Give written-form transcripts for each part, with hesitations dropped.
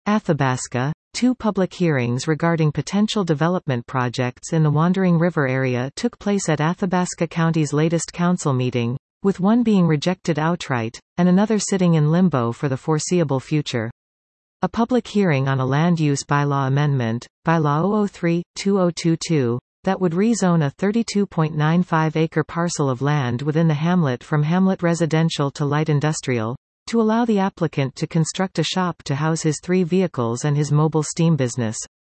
Athabasca. Two public hearings regarding potential development projects in the Wandering River area took place at Athabasca County's latest council meeting, with one being rejected outright, and another sitting in limbo for the foreseeable future. A public hearing on a land use bylaw amendment, Bylaw 003-2022, that would rezone a 32.95-acre parcel of land within the hamlet from hamlet residential to light industrial, to allow the applicant to construct a shop to house his 3 vehicles and his mobile steam business.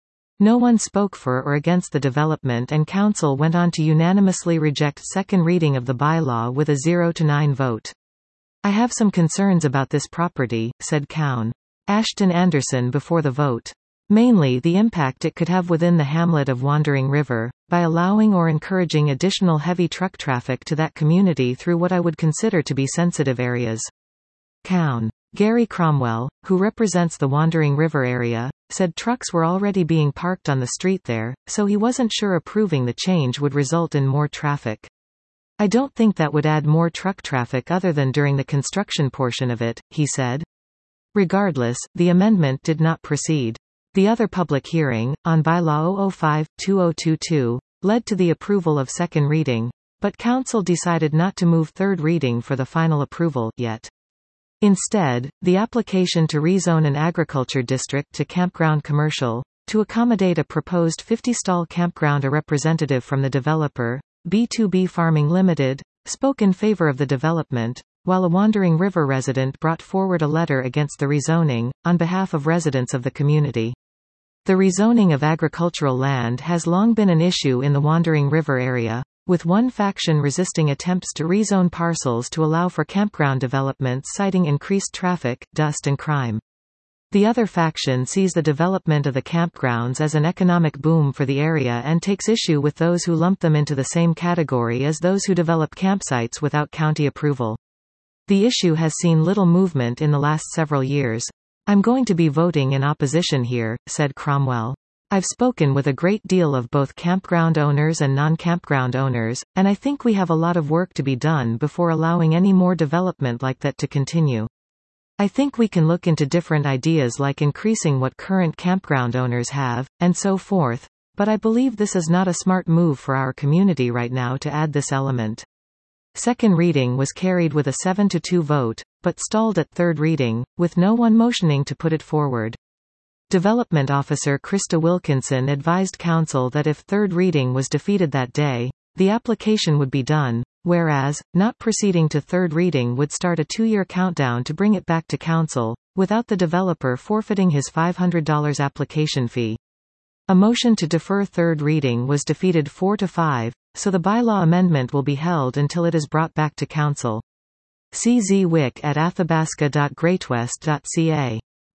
No one spoke for or against the development, and council went on to unanimously reject second reading of the bylaw with a 0-9 vote. "I have some concerns about this property," said Cown. Ashton Anderson before the vote. Mainly the impact it could have within the hamlet of Wandering River, by allowing or encouraging additional heavy truck traffic to that community through what I would consider to be sensitive areas. Cown. Gary Cromwell, who represents the Wandering River area, said trucks were already being parked on the street there, so he wasn't sure approving the change would result in more traffic. "I don't think that would add more truck traffic other than during the construction portion of it," he said. Regardless, the amendment did not proceed. The other public hearing, on Bylaw 005-2022, led to the approval of second reading, but council decided not to move third reading for the final approval, yet. Instead, the application to rezone an agriculture district to campground commercial, to accommodate a proposed 50-stall campground. A representative from the developer, B2B Farming Limited, spoke in favor of the development, while a Wandering River resident brought forward a letter against the rezoning, on behalf of residents of the community. The rezoning of agricultural land has long been an issue in the Wandering River area, with one faction resisting attempts to rezone parcels to allow for campground developments, citing increased traffic, dust and crime. The other faction sees the development of the campgrounds as an economic boom for the area and takes issue with those who lump them into the same category as those who develop campsites without county approval. The issue has seen little movement in the last several years. "I'm going to be voting in opposition here," said Cromwell. "I've spoken with a great deal of both campground owners and non-campground owners, and I think we have a lot of work to be done before allowing any more development like that to continue. I think we can look into different ideas like increasing what current campground owners have, and so forth, but I believe this is not a smart move for our community right now to add this element." Second reading was carried with a 7-2 vote, but stalled at third reading, with no one motioning to put it forward. Development Officer Krista Wilkinson advised council that if third reading was defeated that day, the application would be done, whereas, not proceeding to third reading would start a 2-year countdown to bring it back to council, without the developer forfeiting his $500 application fee. A motion to defer third reading was defeated 4-5, so the bylaw amendment will be held until it is brought back to council. CZ Wick at athabasca.greatwest.ca